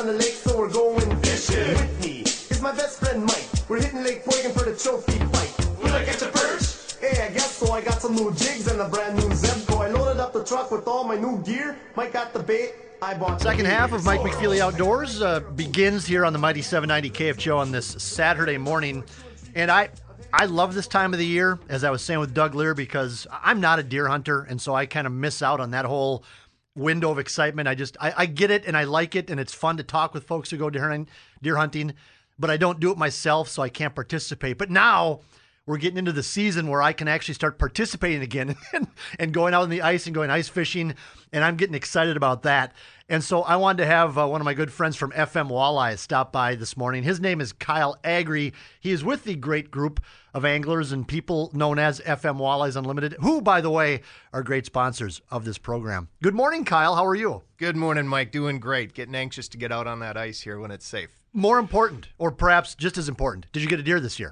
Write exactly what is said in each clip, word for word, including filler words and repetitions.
on the lake, so we're going fishing. With me is my best friend Mike. We're hitting Lake Boygan for the trophy fight. Will I catch a perch? Hey, I guess so. I got some new jigs and a brand new Zebco. I loaded up the truck with all my new gear. Mike got the bait. I bought the Second beer. half of Mike McFeely Outdoors uh, begins here on the Mighty seven ninety K F G O on this Saturday morning. And I I love this time of the year, as I was saying with Doug Lear, because I'm not a deer hunter, and so I kind of miss out on that whole window of excitement. I just, I, I get it, and I like it, and it's fun to talk with folks who go deer hunting, deer hunting, but I don't do it myself, so I can't participate. But now we're getting into the season where I can actually start participating again and, and going out on the ice and going ice fishing, and I'm getting excited about that. And so I wanted to have uh, one of my good friends from F M Walleye stop by this morning. His name is Kyle Agri. He is with the great group of anglers and people known as F M Walleyes Unlimited, who, by the way, are great sponsors of this program. Good morning, Kyle. How are you? Good morning, Mike. Doing great. Getting anxious to get out on that ice here when it's safe. More important, or perhaps just as important, did you get a deer this year?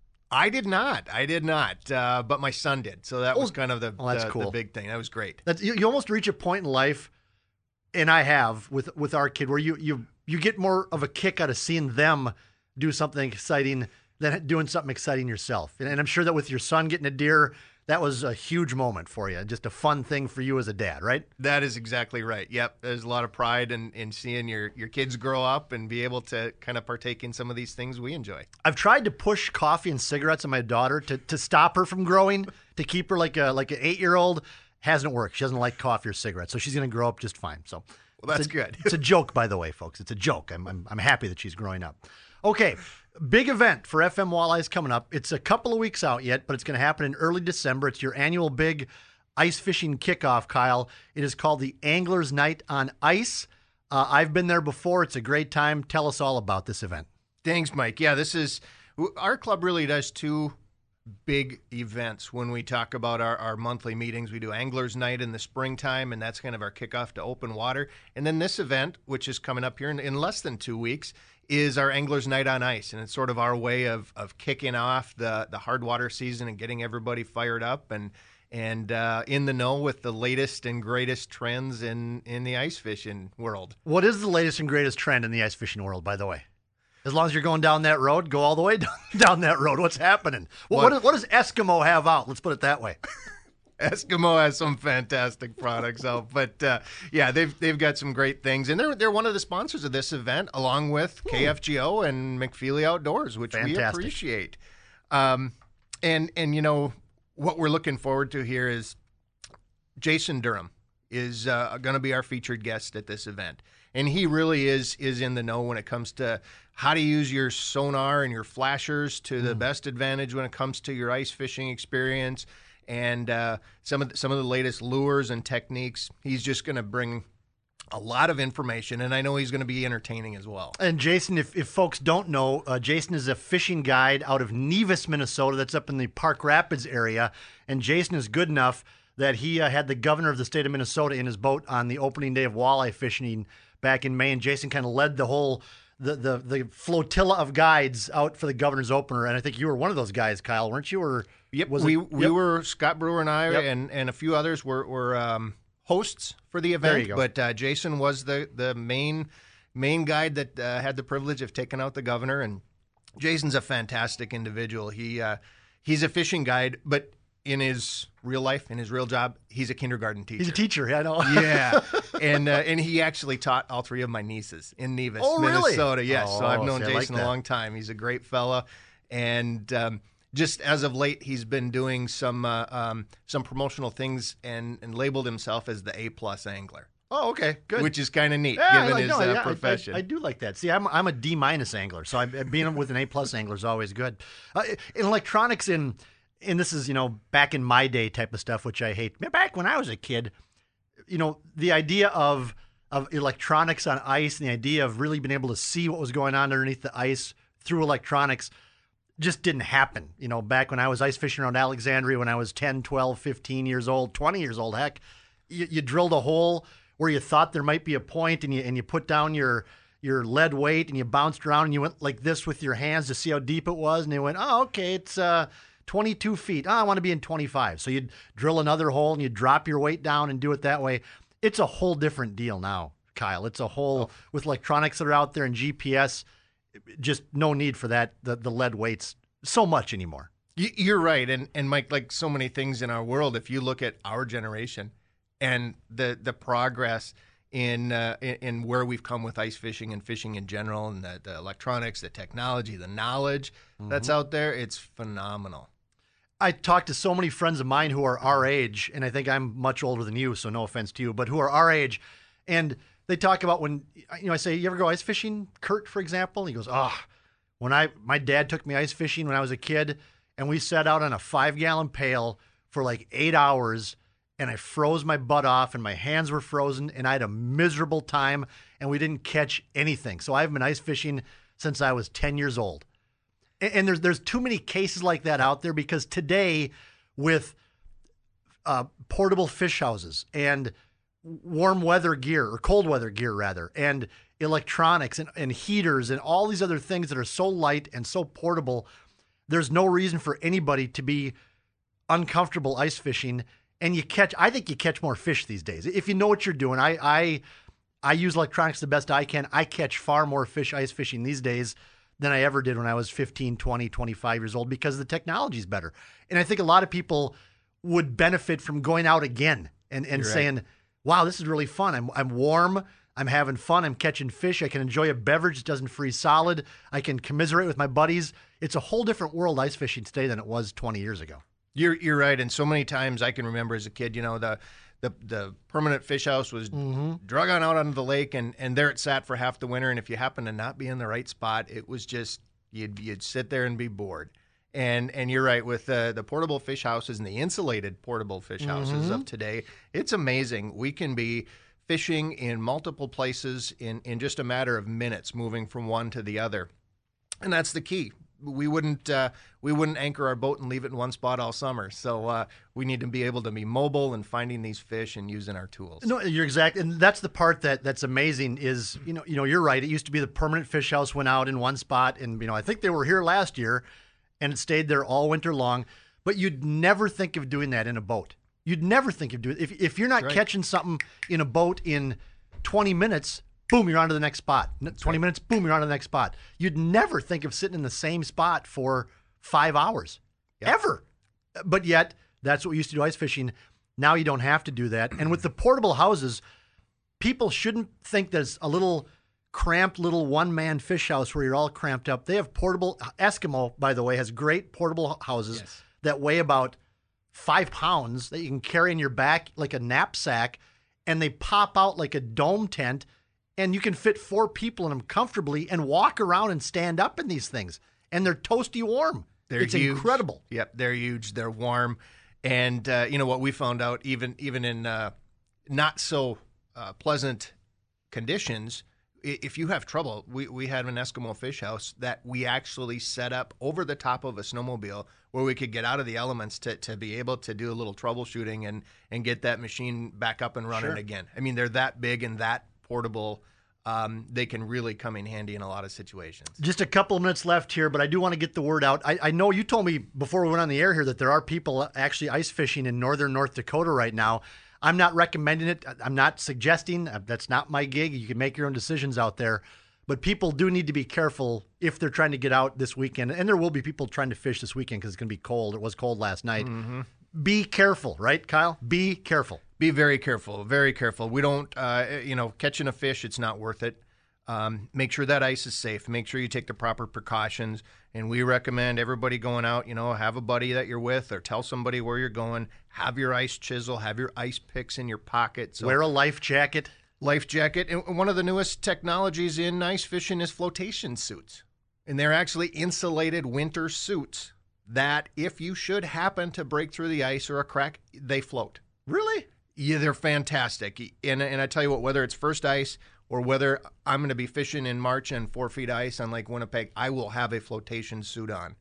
I did not. I did not. Uh, but my son did. So that was kind of the, well, that's the, cool. the big thing. That was great. That's, you, you almost reach a point in life, and I have with with our kid, where you you you get more of a kick out of seeing them do something exciting than doing something exciting yourself. And, and I'm sure that with your son getting a deer, that was a huge moment for you. Just a fun thing for you as a dad, right? That is exactly right. Yep. There's a lot of pride in, in seeing your, your kids grow up and be able to kind of partake in some of these things we enjoy. I've tried to push coffee and cigarettes on my daughter to, to stop her from growing, to keep her like a like an eight-year-old. Hasn't worked. She doesn't like coffee or cigarettes, so she's going to grow up just fine. So well, that's it's a, good. It's a joke, by the way, folks. It's a joke. I'm, I'm I'm happy that she's growing up. Okay, big event for F M Walleyes coming up. It's a couple of weeks out yet, but it's going to happen in early December. It's your annual big ice fishing kickoff, Kyle. It is called the Anglers Night on Ice. Uh, I've been there before. It's a great time. Tell us all about this event. Thanks, Mike. Yeah, this is our club really does two big events when we talk about our, our monthly meetings. We do Anglers Night in the springtime, and that's kind of our kickoff to open water. And then this event, which is coming up here in, in less than two weeks, is our Anglers Night on Ice. And it's sort of our way of of kicking off the, the hard water season and getting everybody fired up and and uh, in the know with the latest and greatest trends in, in the ice fishing world. What is the latest and greatest trend in the ice fishing world, by the way? As long as you're going down that road, go all the way down, down that road. What's happening? What, what, what does Eskimo have out? Let's put it that way. Eskimo has some fantastic products out, but uh, yeah, they've they've got some great things, and they're they're one of the sponsors of this event, along with K F G O and McFeely Outdoors, which Fantastic. we appreciate. Um, and and you know what we're looking forward to here is Jason Durham is uh, going to be our featured guest at this event. And he really is is in the know when it comes to how to use your sonar and your flashers to the mm. best advantage when it comes to your ice fishing experience, and uh, some of the, some of the latest lures and techniques. He's just going to bring a lot of information, and I know he's going to be entertaining as well. And Jason, if, if folks don't know, uh, Jason is a fishing guide out of Nevis, Minnesota. That's up in the Park Rapids area, and Jason is good enough that he uh, had the governor of the state of Minnesota in his boat on the opening day of walleye fishing back in May, and Jason kind of led the whole the, the the flotilla of guides out for the governor's opener, and I think you were one of those guys, Kyle, weren't you? Or yep, was we it, we yep. were Scott Brewer and I yep. and, and a few others were were um, hosts for the event. There you go. But uh, Jason was the the main main guide that uh, had the privilege of taking out the governor, and Jason's a fantastic individual. He uh, he's a fishing guide, but in his real life, in his real job, he's a kindergarten teacher. He's a teacher, yeah, I know. Yeah, and uh, and he actually taught all three of my nieces in Nevis, oh, really? Minnesota. Yes, oh, so I've known see, Jason like a long time. He's a great fella, and um, just as of late, he's been doing some uh, um, some promotional things and, and labeled himself as the A plus angler. Oh, okay, good. Which is kind of neat, yeah, given like, his no, uh, yeah, profession. I, I, I do like that. See, I'm I'm a D minus angler, so I, being with an A plus angler is always good. Uh, in electronics, in and this is, you know, back in my day type of stuff, which I hate. Back when I was a kid, you know, the idea of of electronics on ice and the idea of really being able to see what was going on underneath the ice through electronics just didn't happen. You know, back when I was ice fishing around Alexandria when I was ten, twelve, fifteen years old, twenty years old, heck, you, you drilled a hole where you thought there might be a point, and you and you put down your your lead weight and you bounced around and you went like this with your hands to see how deep it was, and they went, oh, okay, it's uh twenty-two feet. Oh, I want to be in twenty-five. So you'd drill another hole and you drop your weight down and do it that way. It's a whole different deal now. Kyle. It's a whole, oh. with electronics that are out there and G P S, just no need for that, the, the lead weights so much anymore. You're right. And, and Mike, like so many things in our world, if you look at our generation and the, the progress in, uh, in in where we've come with ice fishing and fishing in general, and the, the electronics, the technology, the knowledge mm-hmm. that's out there, it's phenomenal. I talked to so many friends of mine who are our age, and I think I'm much older than you, so no offense to you, but who are our age, and they talk about when, you know, I say, you ever go ice fishing, Kurt, for example? He goes, oh, when I, my dad took me ice fishing when I was a kid, and we sat out on a five-gallon pail for like eight hours, and I froze my butt off, and my hands were frozen, and I had a miserable time, and we didn't catch anything. So I've been ice fishing since I was ten years old. And, and there's there's too many cases like that out there, because today, with uh, portable fish houses and warm weather gear, or cold weather gear rather, and electronics and, and heaters and all these other things that are so light and so portable, there's no reason for anybody to be uncomfortable ice fishing. And you catch, I think you catch more fish these days. If you know what you're doing, I I, I use electronics the best I can. I catch far more fish ice fishing these days than I ever did when I was fifteen, twenty, twenty-five years old, because the technology is better. And I think a lot of people would benefit from going out again and, and saying, right. wow, this is really fun. I'm I'm warm. I'm having fun. I'm catching fish. I can enjoy a beverage that doesn't freeze solid. I can commiserate with my buddies. It's a whole different world ice fishing today than it was twenty years ago. You're you're right, and so many times I can remember as a kid, you know, the the, the permanent fish house was mm-hmm. drug on out onto the lake, and, and there it sat for half the winter. And if you happen to not be in the right spot, it was just you'd you'd sit there and be bored. And and you're right, with the the portable fish houses and the insulated portable fish houses mm-hmm. of today, it's amazing. We can be fishing in multiple places in in just a matter of minutes, moving from one to the other, and that's the key. We wouldn't uh, we wouldn't anchor our boat and leave it in one spot all summer. So uh, we need to be able to be mobile and finding these fish and using our tools. No, you're exact, and that's the part that that's amazing. Is you know you know you're right. It used to be the permanent fish house went out in one spot, and you know I think they were here last year, and it stayed there all winter long. But you'd never think of doing that in a boat. You'd never think of doing if if you're not right. catching something in a boat in twenty minutes. Boom, you're on to the next spot. twenty minutes, boom, you're on to the next spot. You'd never think of sitting in the same spot for five hours, yep. ever. But yet, that's what we used to do ice fishing. Now you don't have to do that. And with the portable houses, people shouldn't think there's a little cramped little one-man fish house where you're all cramped up. They have portable, Eskimo, by the way, has great portable houses yes. that weigh about five pounds that you can carry in your back like a knapsack, and they pop out like a dome tent. And you can fit four people in them comfortably and walk around and stand up in these things. And they're toasty warm. They're it's huge. Incredible. Yep, they're huge. They're warm. And, uh, you know, what we found out, even even in uh, not so uh, pleasant conditions, if you have trouble, we, we had an Eskimo fish house that we actually set up over the top of a snowmobile where we could get out of the elements to, to be able to do a little troubleshooting and, and get that machine back up and running sure. again. I mean, they're that big and that portable. Um, they can really come in handy in a lot of situations. Just a couple of minutes left here, but I do want to get the word out. I, I know you told me before we went on the air here that there are people actually ice fishing in northern North Dakota right now. I'm not recommending it. I'm not suggesting. That's not my gig. You can make your own decisions out there. But people do need to be careful if they're trying to get out this weekend. And there will be people trying to fish this weekend because it's going to be cold. It was cold last night. Mm-hmm. Be careful, right, Kyle? Be careful. Be very careful, very careful. We don't, uh, you know, catching a fish, it's not worth it. Um, make sure that ice is safe. Make sure you take the proper precautions. And we recommend everybody going out, you know, have a buddy that you're with or tell somebody where you're going. Have your ice chisel, have your ice picks in your pocket. So wear a life jacket. Life jacket. And one of the newest technologies in ice fishing is flotation suits. And they're actually insulated winter suits that if you should happen to break through the ice or a crack, they float. Really? Yeah, they're fantastic. And and I tell you what, whether it's first ice or whether I'm going to be fishing in March and four feet ice on Lake Winnipeg, I will have a flotation suit on.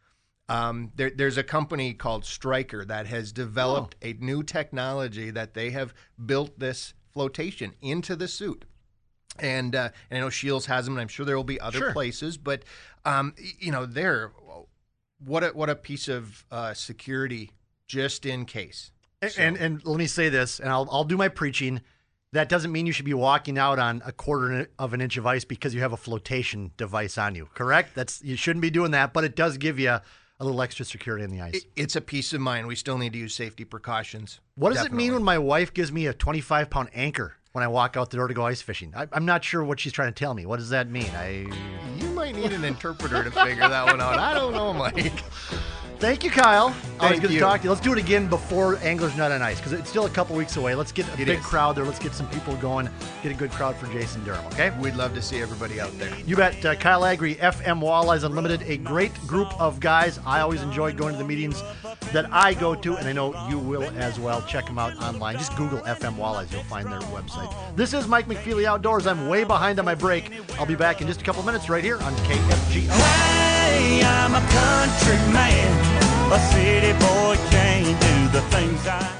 Um, there, there's a company called Stryker that has developed oh. a new technology that they have built this flotation into the suit. And, uh, and I know Shields has them, and I'm sure there will be other sure. places. But, um, you know, they're what a, what a piece of uh, security just in case. So. And and let me say this, and I'll I'll do my preaching. that doesn't mean you should be walking out on a quarter of an inch of ice because you have a flotation device on you, correct? That's you shouldn't be doing that, but it does give you a little extra security on the ice. It, it's a peace of mind. We still need to use safety precautions. What does Definitely. it mean when my wife gives me a twenty-five pound anchor when I walk out the door to go ice fishing? I, I'm not sure what she's trying to tell me. What does that mean? I You might need an interpreter to figure that one out. I don't know, Mike. Thank you, Kyle. Always Thank good you. to talk to you. Let's do it again before Anglers Nut on Ice because it's still a couple weeks away. Let's get a It big is. crowd there. Let's get some people going. Get a good crowd for Jason Durham, okay? We'd love to see everybody out there. You bet. Uh, Kyle Agri, F M Walleyes Unlimited, a great group of guys. I always enjoy going to the meetings that I go to, and I know you will as well. Check them out online. Just Google F M Walleyes. You'll find their website. This is Mike McFeely Outdoors. I'm way behind on my break. I'll be back in just a couple minutes right here on K F G O. Hey, I'm a country man, a city boy, can't do the things I